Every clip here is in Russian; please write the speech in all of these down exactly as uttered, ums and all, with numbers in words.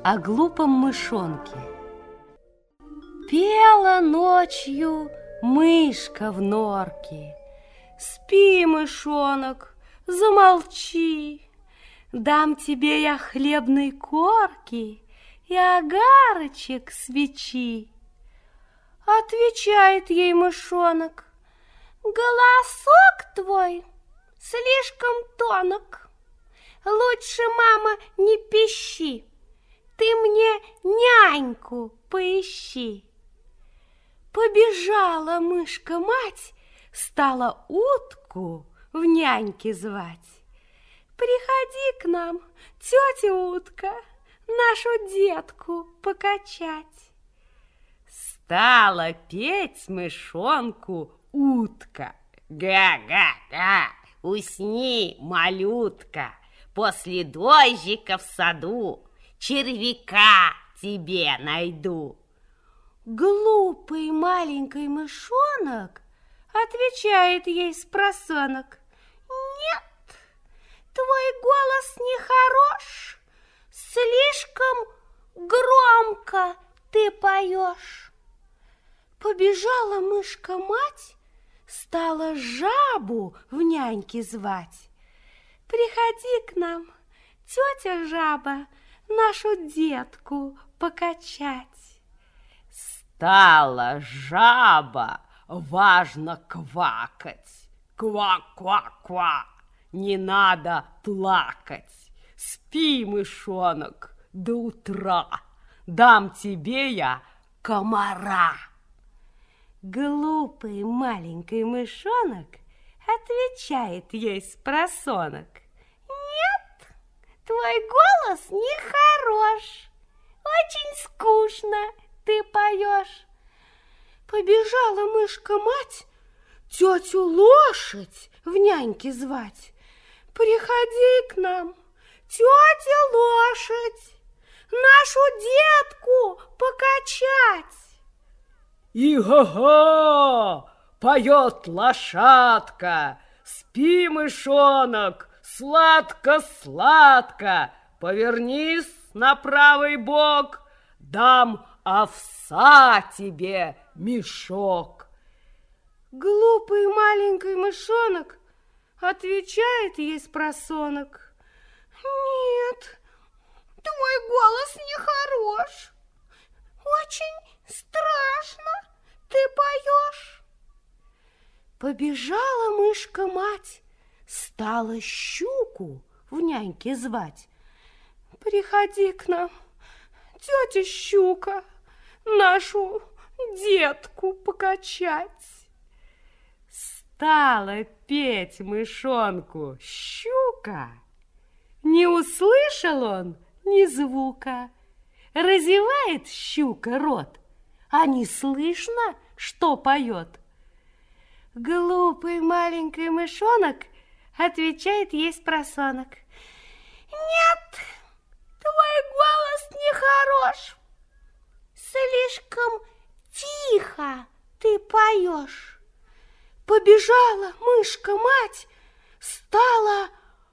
О глупом мышонке. Пела ночью мышка в норке. Спи, мышонок, замолчи. Дам тебе я хлебной корки и огарочек свечи. Отвечает ей мышонок: голосок твой слишком тонок. Лучше, мама, не пищи, ты мне няньку поищи. Побежала мышка-мать, стала утку в няньки звать. Приходи к нам, тетя утка, нашу детку покачать. Стала петь мышонку утка: га-га-га, усни, малютка, после дождика в саду червяка тебе найду. Глупый маленький мышонок отвечает ей спросонок: нет, твой голос нехорош, слишком громко ты поешь. Побежала мышка-мать, стала жабу в няньки звать. Приходи к нам, тетя жаба, нашу детку покачать. Стала жаба важно квакать. Ква-ква-ква, не надо плакать. Спи, мышонок, до утра, дам тебе я комара. Глупый маленький мышонок отвечает ей спросонок: нет, твой голос нехорош, очень скучно ты поешь. Побежала мышка-мать тетю лошадь в няньки звать. Приходи к нам, тетя лошадь, нашу детку покачать. И-га-га, поет лошадка: спи, мышонок, сладко-сладко, повернись на правый бок, дам овса тебе мешок. Глупый маленький мышонок отвечает ей спросонок: нет, твой голос нехорош, очень страшно ты поешь. Побежала мышка-мать, стала щуку в няньки звать. Приходи к нам, тетя щука, нашу детку покачать. Стала петь мышонку щука. Не услышал он ни звука. Разевает щука рот, а не слышно, что поет. Глупый маленький мышонок отвечает ей спросонок: нет, твой голос нехорош, слишком тихо ты поешь. Побежала мышка-мать, стала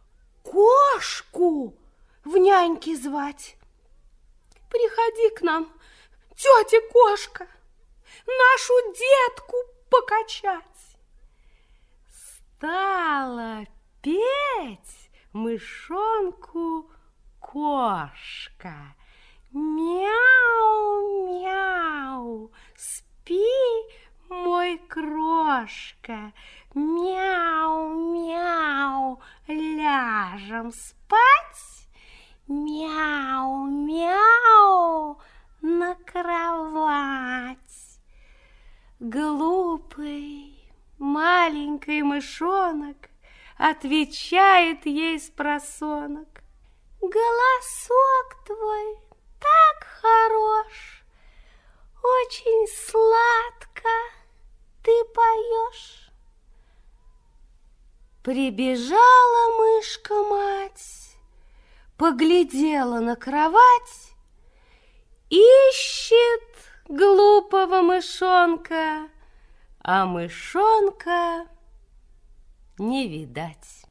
кошку в няньки звать. Приходи к нам, тетя кошка, нашу детку покачать. Стала петь мышонку кошка: мяу-мяу, спи, мой крошка, мяу-мяу, ляжем спать, мяу-мяу, на кровать. Глупый маленький мышонок отвечает ей спросонок: голосок твой так хорош, очень сладко ты поешь. Прибежала мышка-мать, поглядела на кровать, ищет глупого мышонка, а мышонка не видать.